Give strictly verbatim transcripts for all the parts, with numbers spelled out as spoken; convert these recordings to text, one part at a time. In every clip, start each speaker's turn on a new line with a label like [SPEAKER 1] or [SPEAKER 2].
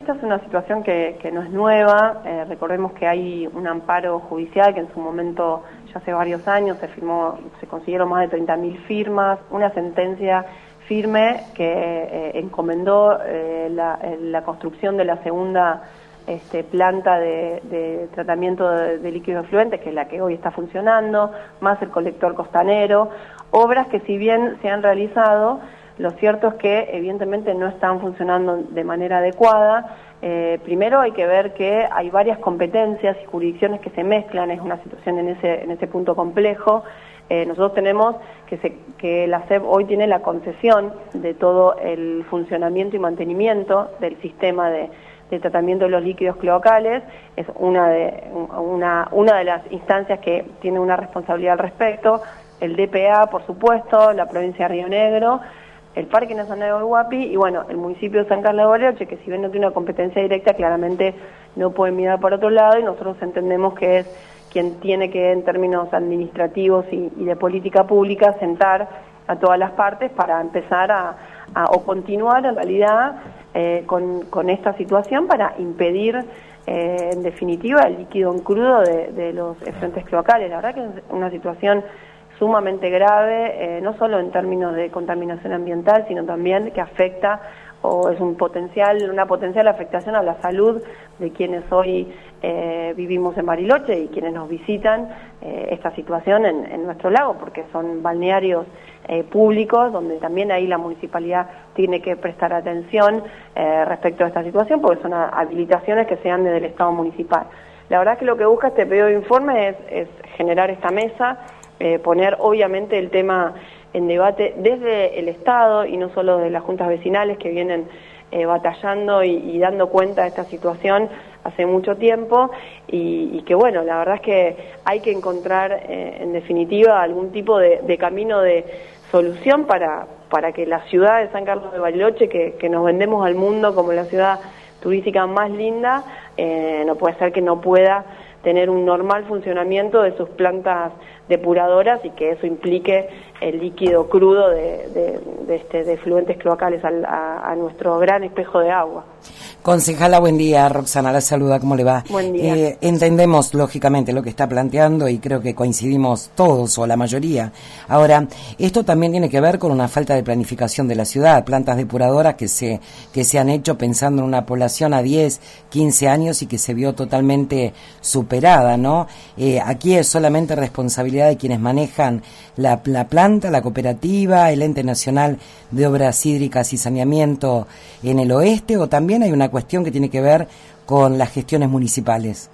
[SPEAKER 1] esta es una situación que, que no es nueva. Eh, recordemos que hay un amparo judicial que en su momento, ya hace varios años, se firmó, se consiguieron más de treinta mil firmas, una sentencia firme que eh, encomendó eh, la, la construcción de la segunda este, planta de, de tratamiento de, de líquidos efluentes, que es la que hoy está funcionando, más el colector costanero, obras que si bien se han realizado, lo cierto es que evidentemente no están funcionando de manera adecuada. Eh, primero hay que ver que hay varias competencias y jurisdicciones que se mezclan, es una situación en ese, en ese punto complejo. Eh, nosotros tenemos que, se, que la S E B hoy tiene la concesión de todo el funcionamiento y mantenimiento del sistema de, de tratamiento de los líquidos cloacales. Es una de, una, una de las instancias que tiene una responsabilidad al respecto. El D P A, por supuesto, la provincia de Río Negro, el Parque Nacional de Huapi y bueno, el municipio de San Carlos de Bariloche, que si bien no tiene una competencia directa, claramente no puede mirar por otro lado y nosotros entendemos que es quien tiene que, en términos administrativos y, y de política pública, sentar a todas las partes para empezar a, a o continuar en realidad eh, con, con esta situación para impedir eh, en definitiva el líquido en crudo de, de los efluentes cloacales. La verdad que es una situación sumamente grave, eh, no solo en términos de contaminación ambiental, sino también que afecta o es un potencial, una potencial afectación a la salud de quienes hoy eh, vivimos en Bariloche y quienes nos visitan eh, esta situación en, en nuestro lago, porque son balnearios eh, públicos donde también ahí la municipalidad tiene que prestar atención eh, respecto a esta situación, porque son habilitaciones que se dan desde el Estado municipal. La verdad es que lo que busca este pedido de informe es, es generar esta mesa, Eh, poner obviamente el tema en debate desde el Estado y no solo de las juntas vecinales que vienen eh, batallando y, y dando cuenta de esta situación hace mucho tiempo y, y que bueno, la verdad es que hay que encontrar eh, en definitiva algún tipo de, de camino de solución para, para que la ciudad de San Carlos de Bariloche, que, que nos vendemos al mundo como la ciudad turística más linda, eh, no puede ser que no pueda tener un normal funcionamiento de sus plantas depuradoras y que eso implique el líquido crudo de, de, de, este, de efluentes cloacales al, a, a nuestro gran espejo de agua.
[SPEAKER 2] Concejala, buen día. Roxana la saluda, ¿cómo le va?
[SPEAKER 1] Buen día.
[SPEAKER 2] Eh, entendemos, lógicamente, lo que está planteando y creo que coincidimos todos o la mayoría. Ahora, esto también tiene que ver con una falta de planificación de la ciudad, plantas depuradoras que se, que se han hecho pensando en una población a diez, quince años y que se vio totalmente superada, ¿no? Eh, aquí es solamente responsabilidad de quienes manejan la, la planta, la cooperativa, el Ente Nacional de Obras Hídricas y Saneamiento en el oeste, o también hay una cuestión que tiene que ver con las gestiones municipales.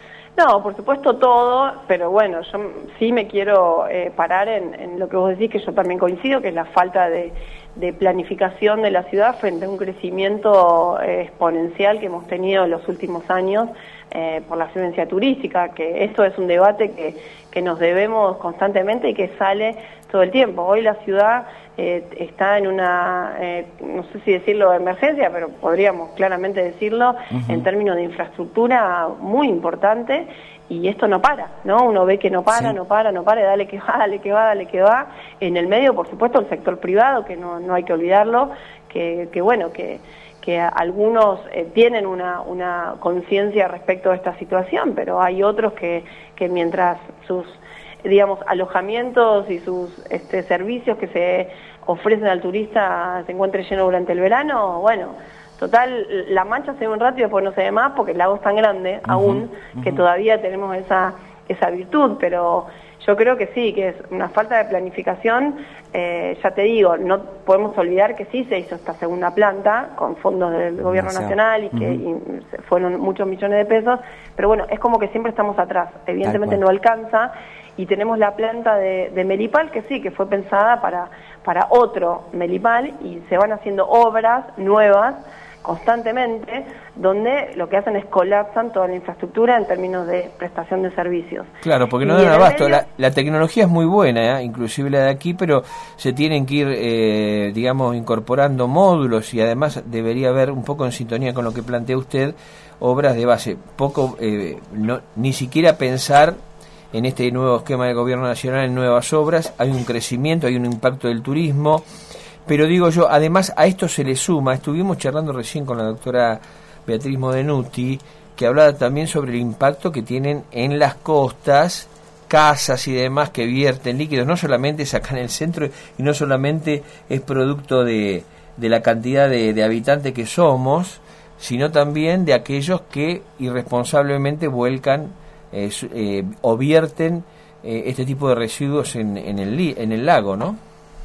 [SPEAKER 1] No, por supuesto todo, pero bueno, yo sí me quiero eh, parar en, en lo que vos decís, que yo también coincido, que es la falta de, de planificación de la ciudad frente a un crecimiento eh, exponencial que hemos tenido en los últimos años eh, por la afluencia turística, que esto es un debate que, que nos debemos constantemente y que sale todo el tiempo. Hoy la ciudad eh, está en una, eh, no sé si decirlo de emergencia, pero podríamos claramente decirlo, uh-huh. en términos de infraestructura muy importante, y esto no para, ¿no? Uno ve que no para, sí. no para, no para, dale que va, dale que va, dale que va. En el medio, por supuesto, el sector privado, que no, no hay que olvidarlo, que, que bueno, que que algunos eh, tienen una, una conciencia respecto a esta situación, pero hay otros que, que mientras sus, digamos, alojamientos y sus este, servicios que se ofrecen al turista se encuentren llenos durante el verano, bueno, total, la mancha se ve un rato y después no se ve más porque el lago es tan grande uh-huh, aún uh-huh. que todavía tenemos esa, esa virtud, pero yo creo que sí, que es una falta de planificación. Eh, ya te digo, no podemos olvidar que sí se hizo esta segunda planta con fondos del gobierno nacional y que uh-huh. y fueron muchos millones de pesos, pero bueno, es como que siempre estamos atrás, evidentemente no alcanza, y tenemos la planta de, de Melipal que sí, que fue pensada para, para otro Melipal, y se van haciendo obras nuevas constantemente, donde lo que hacen es colapsan toda la infraestructura en términos de prestación de servicios.
[SPEAKER 3] Claro, porque no dan abasto. Medio... La, la tecnología es muy buena, ¿eh? Inclusive la de aquí, pero se tienen que ir, eh, digamos, incorporando módulos, y además debería haber, un poco en sintonía con lo que plantea usted, obras de base. Poco, eh, no, ni siquiera pensar en este nuevo esquema de gobierno nacional en nuevas obras. Hay un crecimiento, hay un impacto del turismo. Pero digo yo, además a esto se le suma, estuvimos charlando recién con la doctora Beatriz Modenuti, que hablaba también sobre el impacto que tienen en las costas, casas y demás que vierten líquidos, no solamente es acá en el centro y no solamente es producto de, de la cantidad de, de habitantes que somos, sino también de aquellos que irresponsablemente vuelcan eh, eh, o vierten eh, este tipo de residuos en, en, el, en el lago, ¿no?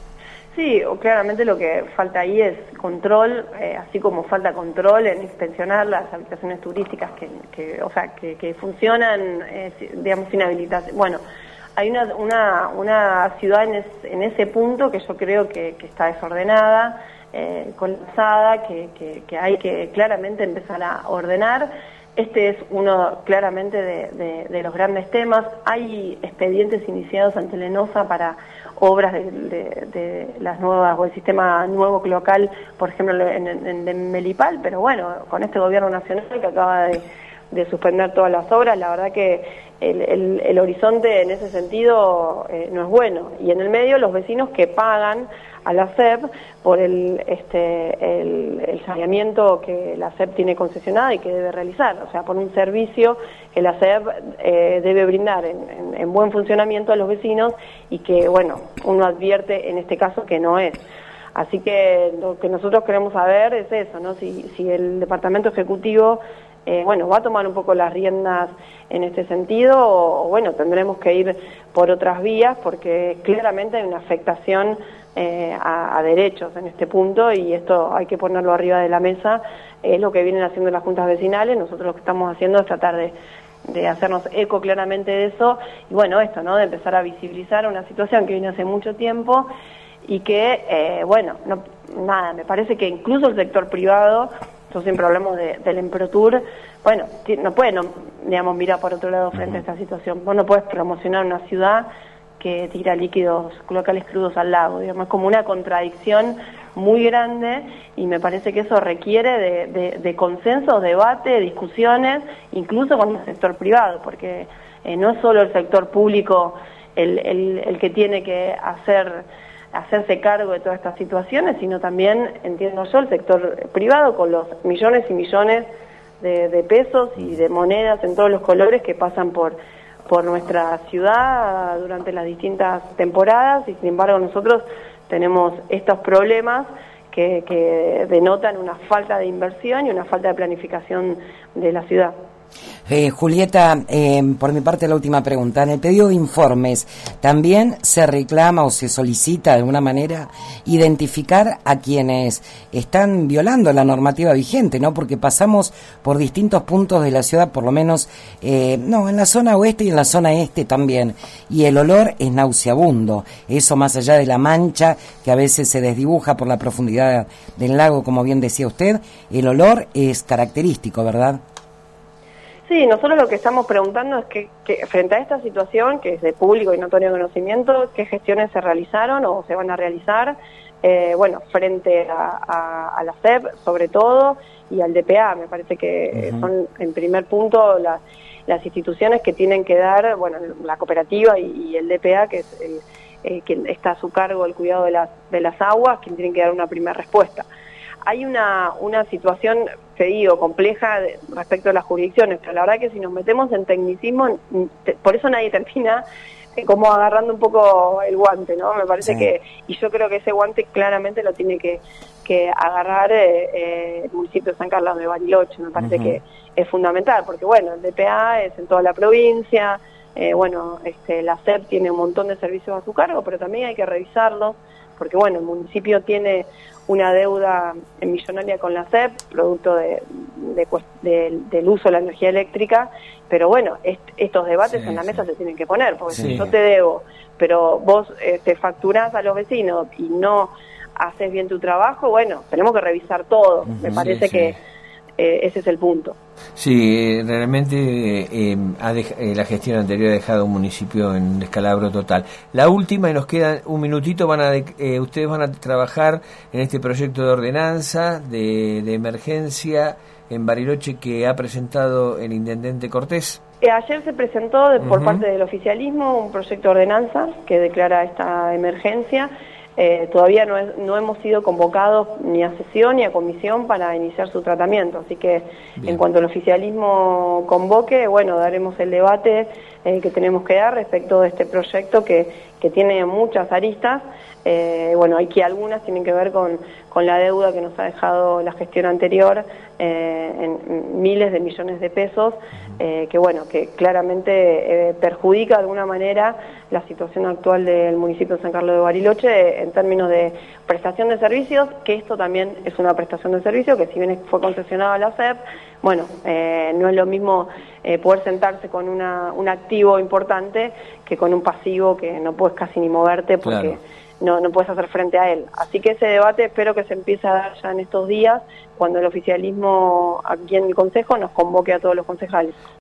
[SPEAKER 1] Sí, claramente lo que falta ahí es control, eh, así como falta control en inspeccionar las habitaciones turísticas que, que o sea, que, que funcionan, eh, digamos, sin habilitación. Bueno, hay una una, una ciudad en, es, en ese punto que yo creo que, que está desordenada, eh, colapsada, que, que, que hay que claramente empezar a ordenar. Este es uno claramente de, de, de los grandes temas. Hay expedientes iniciados ante la ENOSA para obras de, de, de las nuevas, o el sistema nuevo cloacal, por ejemplo, en, en, en Melipal, pero bueno, con este gobierno nacional que acaba de, de suspender todas las obras, la verdad que el, el, el horizonte en ese sentido eh, no es bueno. Y en el medio los vecinos que pagan a la S E P por el este el, el saneamiento que la S E P tiene concesionada y que debe realizar, o sea, por un servicio que la S E P eh, debe brindar en, en, en buen funcionamiento a los vecinos y que, bueno, uno advierte en este caso que no es. Así que lo que nosotros queremos saber es eso, ¿no? Si, si el Departamento Ejecutivo Eh, bueno, va a tomar un poco las riendas en este sentido o, o bueno, tendremos que ir por otras vías porque claramente hay una afectación eh, a, a derechos en este punto y esto hay que ponerlo arriba de la mesa, es lo que vienen haciendo las juntas vecinales, nosotros lo que estamos haciendo es tratar de, de hacernos eco claramente de eso y bueno, esto, ¿no? De empezar a visibilizar una situación que viene hace mucho tiempo y que, eh, bueno, no, nada, me parece que incluso el sector privado, nosotros siempre hablamos de, del Emprotur, bueno, no puede, no, digamos, mirar por otro lado frente a esta situación. Vos no puedes promocionar una ciudad que tira líquidos locales crudos al lago, digamos, es como una contradicción muy grande y me parece que eso requiere de, de, de consenso, debate, discusiones, incluso con el sector privado, porque eh, no es solo el sector público el, el, el que tiene que hacer... hacerse cargo de todas estas situaciones, sino también, entiendo yo, el sector privado con los millones y millones de, de pesos y de monedas en todos los colores que pasan por, por nuestra ciudad durante las distintas temporadas y sin embargo nosotros tenemos estos problemas que, que denotan una falta de inversión y una falta de planificación de la ciudad.
[SPEAKER 2] Eh, Julieta, eh, por mi parte la última pregunta. En el pedido de informes, ¿también se reclama o se solicita de alguna manera identificar a quienes están violando la normativa vigente, ¿no? Porque pasamos por distintos puntos de la ciudad, por lo menos, eh, no, en la zona oeste y en la zona este también, y el olor es nauseabundo. Eso más allá de la mancha que a veces se desdibuja por la profundidad del lago, como bien decía usted, el olor es característico, ¿verdad?
[SPEAKER 1] Sí, nosotros lo que estamos preguntando es que, que frente a esta situación, que es de público y notorio conocimiento, ¿qué gestiones se realizaron o se van a realizar? Eh, bueno, frente a, a, a la S E P, sobre todo, y al D P A. Me parece que uh-huh. son, en primer punto, las, las instituciones que tienen que dar, bueno, la cooperativa y, y el D P A, que es el, eh, quien está a su cargo el cuidado de las, de las aguas, quien tienen que dar una primera respuesta. Hay una, una situación, te digo, compleja de, respecto a las jurisdicciones, pero la verdad que si nos metemos en tecnicismo, te, por eso nadie termina eh, como agarrando un poco el guante, ¿no? Me parece sí. que, y yo creo que ese guante claramente lo tiene que, que agarrar eh, eh, el municipio de San Carlos de Bariloche, me parece uh-huh. que es fundamental, porque bueno, el D P A es en toda la provincia, eh, bueno, este, la S E P tiene un montón de servicios a su cargo, pero también hay que revisarlos, porque bueno, el municipio tiene una deuda millonaria con la S E P, producto de, de, de, del uso de la energía eléctrica, pero bueno, est, estos debates sí, en la mesa sí. se tienen que poner, porque sí. si yo te debo, pero vos eh, te facturás a los vecinos y no haces bien tu trabajo, bueno, tenemos que revisar todo, uh-huh, me parece sí, que sí. Eh, ese es el punto.
[SPEAKER 3] Sí, eh, realmente eh, ha dej- eh, la gestión anterior ha dejado un municipio en descalabro total. La última, y nos queda un minutito, van a de- eh, ustedes van a trabajar en este proyecto de ordenanza de, de emergencia en Bariloche que ha presentado el intendente Cortés.
[SPEAKER 1] Eh, ayer se presentó de, por
[SPEAKER 3] uh-huh.
[SPEAKER 1] parte del oficialismo un proyecto de ordenanza que declara esta emergencia. eh, todavía no, es, no hemos sido convocados ni a sesión ni a comisión para iniciar su tratamiento, así que Bien. En cuanto el oficialismo convoque, bueno, daremos el debate eh, que tenemos que dar respecto de este proyecto que, que tiene muchas aristas. Eh, bueno, hay que algunas tienen que ver con, con la deuda que nos ha dejado la gestión anterior eh, en miles de millones de pesos, eh, que bueno, que claramente eh, perjudica de alguna manera la situación actual del municipio de San Carlos de Bariloche en términos de prestación de servicios, que esto también es una prestación de servicio, que si bien fue concesionada a la S E P, bueno, eh, no es lo mismo eh, poder sentarse con una, un activo importante que con un pasivo que no puedes casi ni moverte porque... Claro. No, no puedes hacer frente a él. Así que ese debate espero que se empiece a dar ya en estos días, cuando el oficialismo aquí en el Consejo nos convoque a todos los concejales.